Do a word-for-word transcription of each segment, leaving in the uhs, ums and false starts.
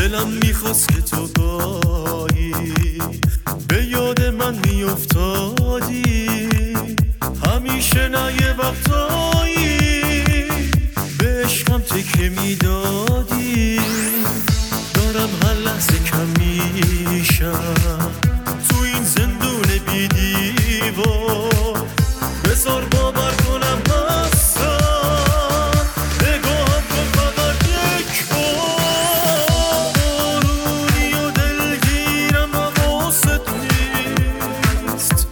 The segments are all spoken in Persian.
دلم میخواست که تو گاهی به یاد من میافتادی، همیشه نه یه وقتایی به عشقم تکه میدادی. دارم هر لحظه کم میشم تو این زندون بی دیوار، بذار باور کنم هستم، نگاهم کن فقط یک بار. بارونی و دلگیرم حواست نیست،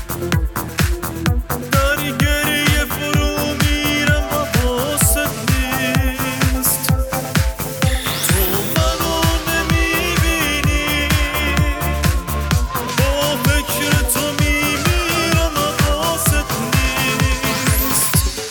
در گریه فرو میرم حواست نیست. تو منو نمیبینی، با فکر تو میمیرم حواست نیست.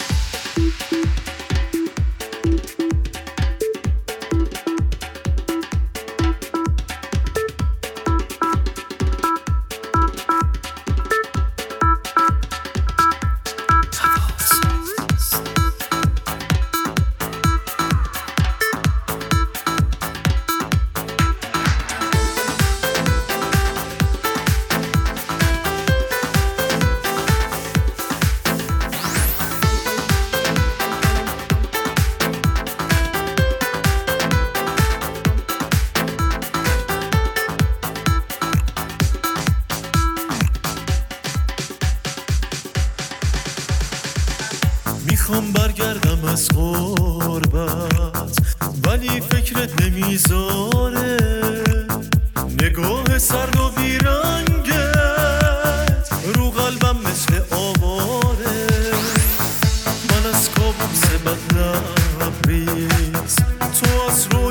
میخوام برگردم از غربت ولی فکرت نمیذاره، نگاه سرد و بیرنگت رو قلبم مثل آواره. من از کابوس بد لبریز، تو از رو